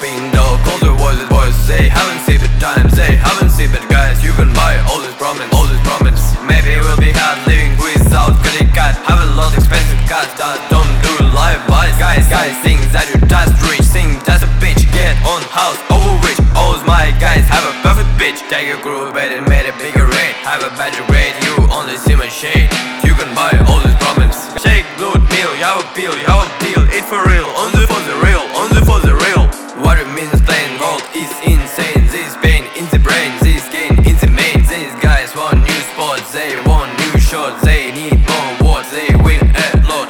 open door, colder voices, they haven't seen the times, they haven't seen the guys. You can buy all this promise, maybe we'll be hard living without credit card. Have a lot expensive cars that don't do life buys. Guys, think that you just rich, think that's a bitch. Get on house, over rich, all my guys have a perfect bitch. Take a group bed and made a bigger rate, have a better rate, you only see my shade. You can buy all this promise, shake, loot, meal, you have a deal, it for real, on the for the real, for the real. What it means plain, world is insane. This pain in the brain, this gain in the main. These guys want new spots, they want new shots, they need more words, they win a lot.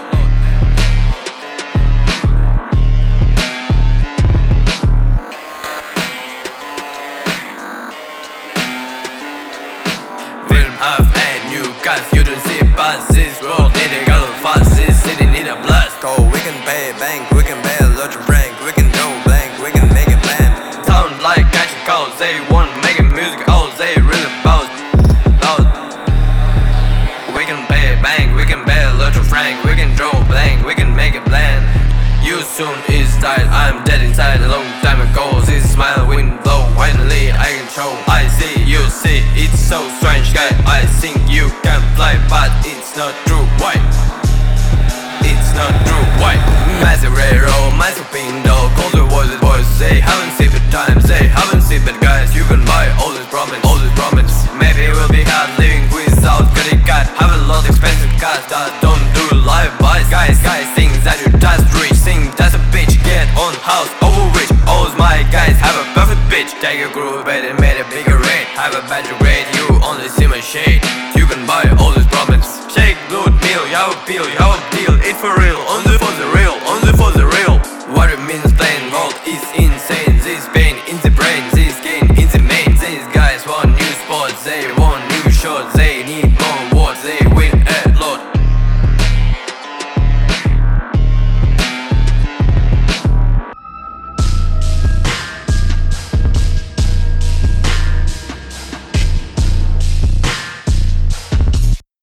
Film have a new guys, you don't see past this world, need a gallon fast, this city need a blast. Go, we can pay a bank, we can pay a lot of rank, we can go blank, we can make a plan. Sound like catching cows, they want making music out, they really bout. We can pay a bank, we can pay a lot of frank, we can draw blank, we can make a plan. You soon is tired, I'm dead inside a long time ago. This smile wind blow, finally I can show. I see, you see, it's so strange guy. I think you can fly, but it's not true. Why? It's not true. Why? Massive railroad, massive window, colder voices, they haven't seen the times, they haven't seen the guys. You can buy all this promise, maybe we'll be hard living without credit card. Have a lot expensive cars that don't do life buys. Guys, think that you just rich, think that's a bitch. Get on house, over rich, all my guys have a perfect bitch. Take a group bed and made a bigger rate, have a better rate, you only see my shade.